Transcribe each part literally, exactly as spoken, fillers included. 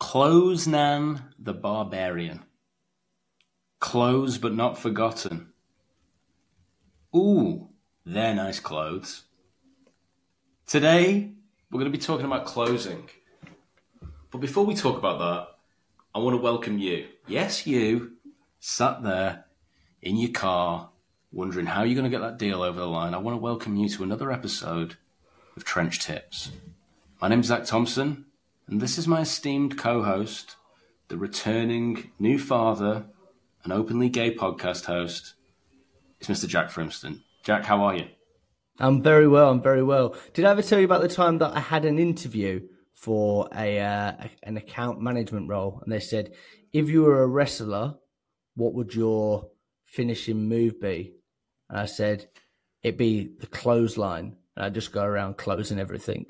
Closnan the Barbarian. Clothes but not forgotten. Ooh, they're nice clothes. Today, we're going to be talking about closing. But before we talk about that, I want to welcome you. Yes, you, sat there in your car, wondering how you're going to get that deal over the line. I want to welcome you to another episode of Trench Tips. My name's Zach Thompson, and this is my esteemed co-host, the returning new father, an openly gay podcast host. It's Mister Jack Frimston. Jack, how are you? I'm very well, I'm very well. Did I ever tell you about the time that I had an interview for a uh, an account management role, and they said, if you were a wrestler, what would your finishing move be? And I said, it'd be the clothesline. And I'd just go around closing everything.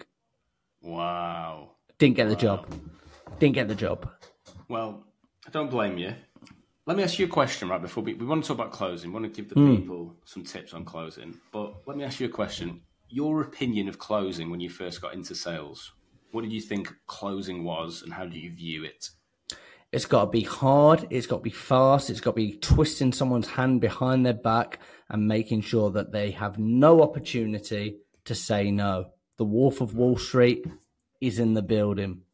Wow. Didn't get the wow. job. Didn't get the job. Well, I don't blame you. Let me ask you a question, right, before we, we want to talk about closing. We want to give the mm. people some tips on closing. But let me ask you a question. Your opinion of closing when you first got into sales, what did you think closing was and how do you view it? It's got to be hard. It's got to be fast. It's got to be twisting someone's hand behind their back and making sure that they have no opportunity to say no. The Wolf of Wall Street is in the building.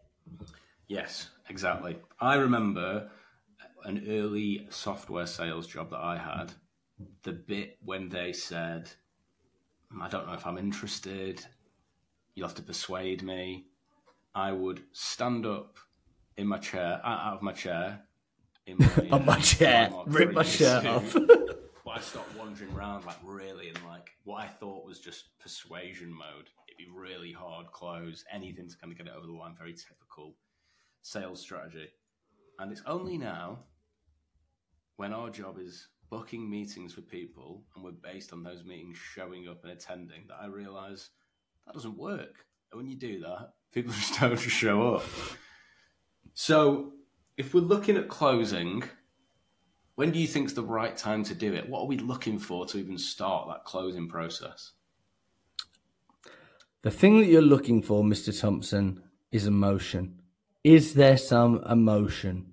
Yes, exactly. I remember an early software sales job that I had, the bit when they said, I don't know if I'm interested, you'll have to persuade me. I would stand up in my chair, out of my chair. In my, On my chair, rip my shirt off. But I stopped wandering around like really in like what I thought was just persuasion mode. It'd be really hard close, anything to kind of get it over the line, very typical sales strategy. And it's only now when our job is booking meetings with people and we're based on those meetings showing up and attending that I realise that doesn't work. And when you do that, people just don't show up. So if we're looking at closing, when do you think is the right time to do it? What are we looking for to even start that closing process? The thing that you're looking for, Mister Thompson, is emotion. Is there some emotion?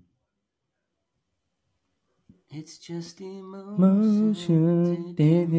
It's just emotion.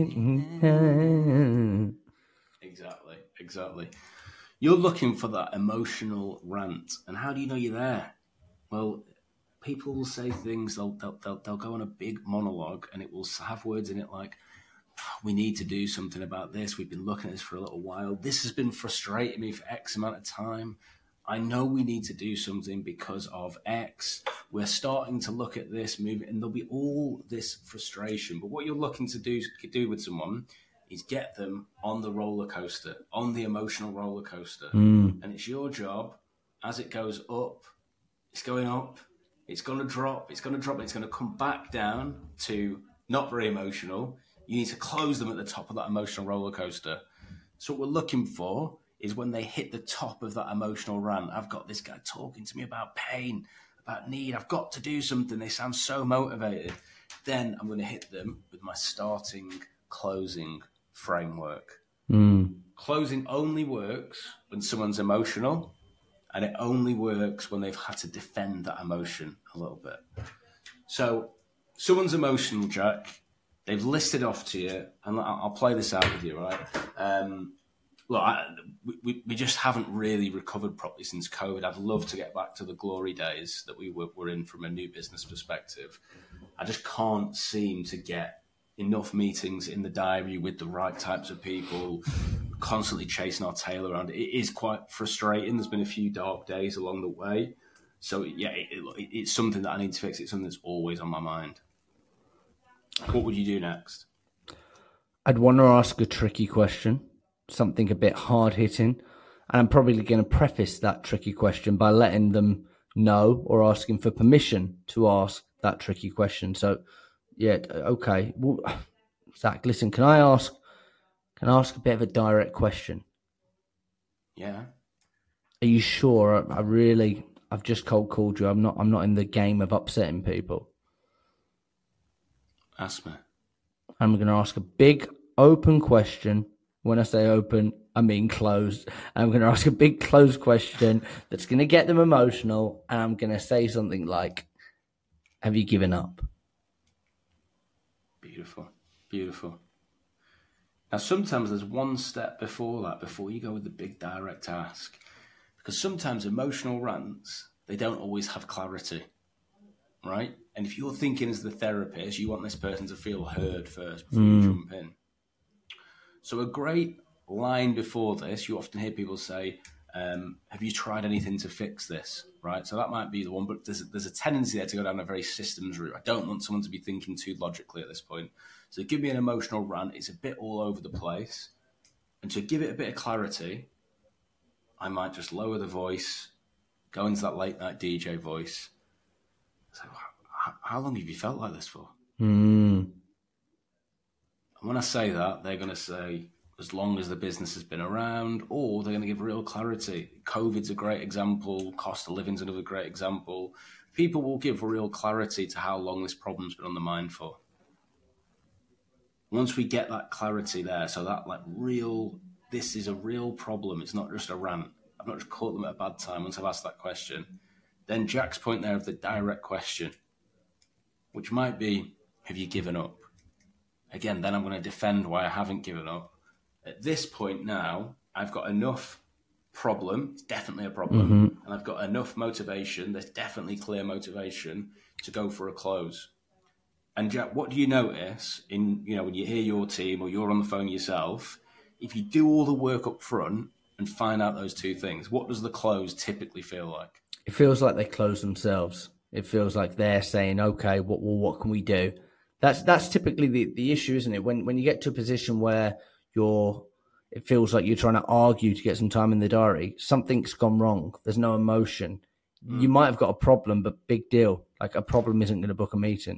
emotion. Exactly, exactly. You're looking for that emotional rant. And how do you know you're there? Well, people will say things, they'll, they'll, they'll, they'll go on a big monologue and it will have words in it like, we need to do something about this. We've been looking at this for a little while. This has been frustrating me for X amount of time. I know we need to do something because of X. We're starting to look at this movie, and there'll be all this frustration. But what you're looking to do, do with someone is get them on the roller coaster, on the emotional roller coaster. Mm. And it's your job, as it goes up, it's going up, it's going to drop, it's going to drop, and it's going to come back down to not very emotional. You need to close them at the top of that emotional roller coaster. So what we're looking for is when they hit the top of that emotional rant. I've got this guy talking to me about pain, about need. I've got to do something. They sound so motivated. Then I'm going to hit them with my starting closing framework. Mm. Closing only works when someone's emotional, and it only works when they've had to defend that emotion a little bit. So someone's emotional, Jack. They've listed off to you, and I'll play this out with you, right? Um, Look, I, we, we just haven't really recovered properly since COVID. I'd love to get back to the glory days that we were, were in from a new business perspective. I just can't seem to get enough meetings in the diary with the right types of people, constantly chasing our tail around. It is quite frustrating. There's been a few dark days along the way. So, yeah, it, it, it's something that I need to fix. It's something that's always on my mind. What would you do next? I'd want to ask a tricky question. Something a bit hard-hitting. And I'm probably going to preface that tricky question by letting them know or asking for permission to ask that tricky question. So, yeah, okay. Well, Zach, listen, can I ask can I ask a bit of a direct question? Yeah. Are you sure? I really, I've just cold called you. I'm not, I'm not in the game of upsetting people. Ask me. I'm going to ask a big, open question When I say open, I mean closed. I'm going to ask a big closed question that's going to get them emotional, and I'm going to say something like, have you given up? Beautiful, beautiful. Now, sometimes there's one step before that, before you go with the big direct ask. Because sometimes emotional rants, they don't always have clarity, right? And if you're thinking as the therapist, you want this person to feel heard first before mm. you jump in. So a great line before this, you often hear people say, um, have you tried anything to fix this, right? So that might be the one, but there's, there's a tendency there to go down a very systems route. I don't want someone to be thinking too logically at this point. So give me an emotional rant. It's a bit all over the place. And to give it a bit of clarity, I might just lower the voice, go into that late night D J voice. So, how, how long have you felt like this for? Mm. And when I say that, they're going to say, as long as the business has been around, or they're going to give real clarity. COVID's a great example. Cost of living's another great example. People will give real clarity to how long this problem's been on the mind for. Once we get that clarity there, so that like real, this is a real problem. It's not just a rant. I've not just caught them at a bad time once I've asked that question. Then Jack's point there of the direct question, which might be, have you given up? Again, then I'm going to defend why I haven't given up. At this point now, I've got enough problem, it's definitely a problem, mm-hmm. and I've got enough motivation, there's definitely clear motivation to go for a close. And Jack, what do you notice in, you know, when you hear your team or you're on the phone yourself, if you do all the work up front and find out those two things, what does the close typically feel like? It feels like they close themselves. It feels like they're saying, okay, what well, what can we do? That's that's typically the, the issue, isn't it? When when you get to a position where you're, it feels like you're trying to argue to get some time in the diary, something's gone wrong. There's no emotion. Mm. You might have got a problem, but big deal. Like a problem isn't going to book a meeting.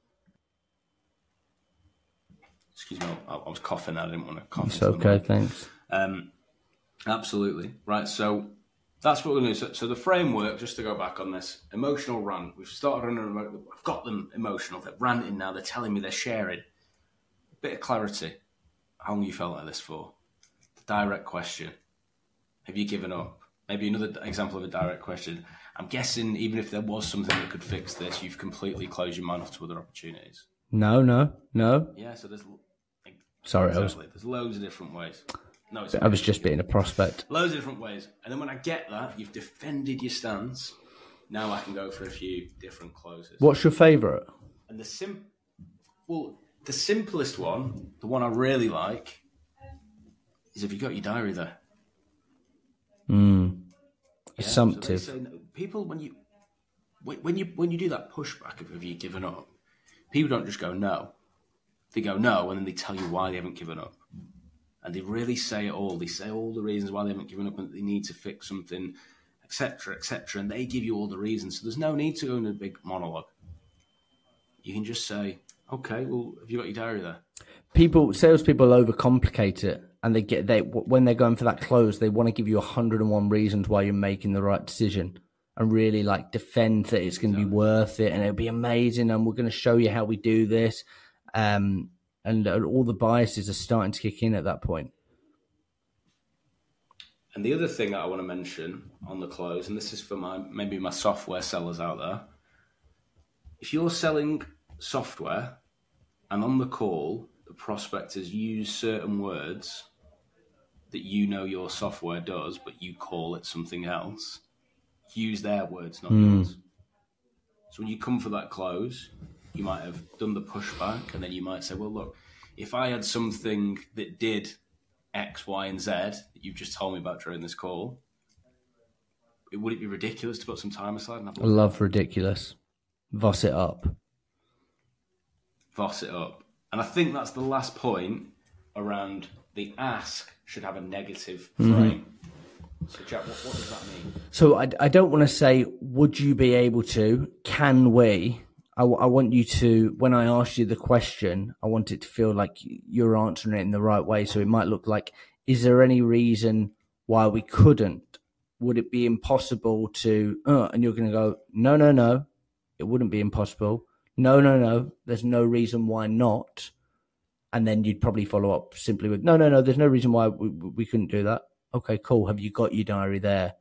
Excuse me, I, I was coughing. I didn't want to cough. It's okay, thanks. Um, absolutely. Right, so that's what we're going to do. So, so the framework, just to go back on this, emotional rant. We've started on a, I've got them emotional. They're ranting now. They're telling me, they're sharing. A bit of clarity. How long you felt like this for? The direct question. Have you given up? Maybe another example of a direct question. I'm guessing even if there was something that could fix this, you've completely closed your mind off to other opportunities. No, no, no. Yeah, so there's... Sorry, exactly. I was... There's loads of different ways. No, it's I was just being a prospect. Loads of different ways. And then when I get that, you've defended your stance. Now I can go for a few different closes. What's your favourite? And the sim... Well... The simplest one, the one I really like, is if you got your diary there. Mm. Yeah? Assumptive. So say, people, when you when you when you do that pushback of have you given up, people don't just go no. They go no, and then they tell you why they haven't given up, and they really say it all. They say all the reasons why they haven't given up, and they need to fix something, et cetera, et cetera. And they give you all the reasons. So there's no need to go into a big monologue. You can just say, okay, well, have you got your diary there? People, salespeople overcomplicate it, and they get they when they're going for that close, they want to give you a hundred and one reasons why you're making the right decision, and really like defend that it's going to exactly. be worth it, and it'll be amazing, and we're going to show you how we do this, um, and all the biases are starting to kick in at that point. And the other thing that I want to mention on the close, and this is for my maybe my software sellers out there, if you're selling software and on the call the prospect has used certain words that you know your software does but you call it something else, use their words, not mm. yours. So when you come for that close, you might have done the pushback, and then you might say, well, look, if I had something that did X, Y, and Z that you've just told me about during this call, it, would it be ridiculous to put some time aside? And have I love ridiculous. Voss it up. Voss it up. And I think that's the last point around the ask should have a negative frame. Mm-hmm. So, Jack, what, what does that mean? So I, I don't want to say, would you be able to? Can we? I, I want you to, when I ask you the question, I want it to feel like you're answering it in the right way. So it might look like, is there any reason why we couldn't? Would it be impossible to, uh, and you're going to go, no, no, no, it wouldn't be impossible. No, no, no, there's no reason why not. And then you'd probably follow up simply with, no, no, no, there's no reason why we, we couldn't do that. Okay, cool. Have you got your diary there?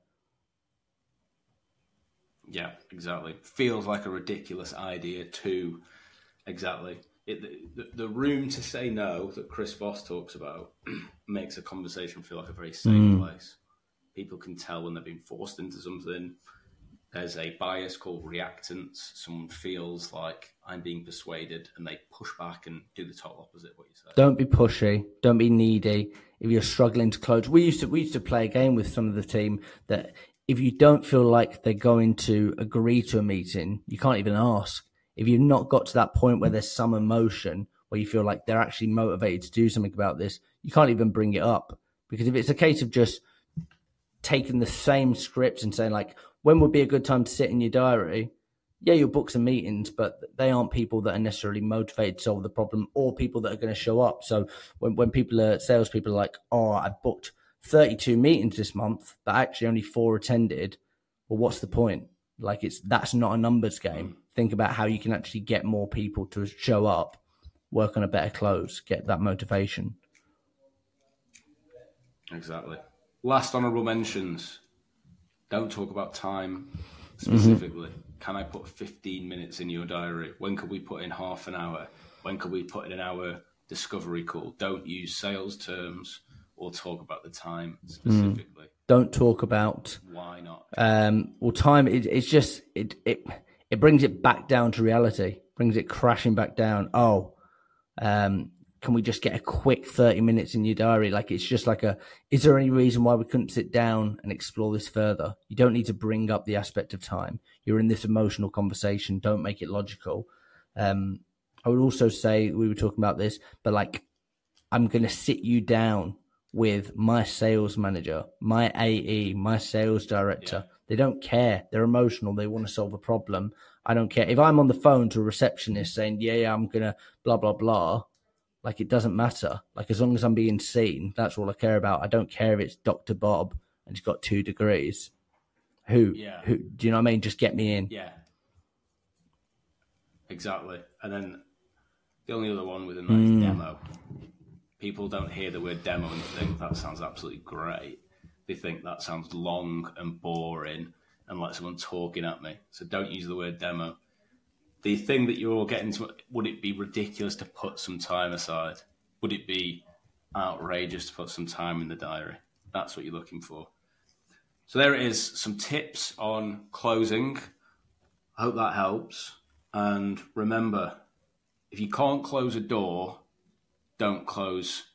Yeah, exactly. Feels like a ridiculous idea too. Exactly. It, the, the room to say no that Chris Voss talks about makes a conversation feel like a very safe mm. place. People can tell when they've been forced into something. There's a bias called reactance. Someone feels like I'm being persuaded and they push back and do the total opposite of what you said. Don't be pushy. Don't be needy. If you're struggling to close, we used to we used to play a game with some of the team that if you don't feel like they're going to agree to a meeting, you can't even ask. If you've not got to that point where there's some emotion, where you feel like they're actually motivated to do something about this, you can't even bring it up. Because if it's a case of just taking the same script and saying like, when would be a good time to sit in your diary? Yeah, you'll book some meetings, but they aren't people that are necessarily motivated to solve the problem or people that are going to show up. So when, when people are, salespeople are like, oh, I booked thirty-two meetings this month, but actually only four attended. Well, what's the point? Like it's, that's not a numbers game. Think about how you can actually get more people to show up, work on a better close, get that motivation. Exactly. Last honourable mentions. Don't talk about time specifically. Mm-hmm. Can I put fifteen minutes in your diary? When could we put in half an hour? When could we put in an hour discovery call? Don't use sales terms or talk about the time specifically. Mm. Don't talk about... Why not? Um, well, time, it, it's just, it, it it brings it back down to reality, brings it crashing back down. Oh, um, can we just get a quick thirty minutes in your diary? Like, it's just like a, is there any reason why we couldn't sit down and explore this further? You don't need to bring up the aspect of time. You're in this emotional conversation. Don't make it logical. Um, I would also say, we were talking about this, but like, I'm going to sit you down with my sales manager, my A E, my sales director. Yeah. They don't care. They're emotional. They want to solve a problem. I don't care. If I'm on the phone to a receptionist saying, yeah, yeah, I'm going to blah, blah, blah, like, it doesn't matter. Like, as long as I'm being seen, that's all I care about. I don't care if it's Doctor Bob and he's got two degrees. Who? Yeah. Who? Do you know what I mean? Just get me in. Yeah. Exactly. And then the only other one within that mm. is demo. People don't hear the word demo and think that sounds absolutely great. They think that sounds long and boring and like someone talking at me. So don't use the word demo. The thing that you're all getting to, would it be ridiculous to put some time aside? Would it be outrageous to put some time in the diary? That's what you're looking for. So there it is, some tips on closing. I hope that helps. And remember, if you can't close a door, don't close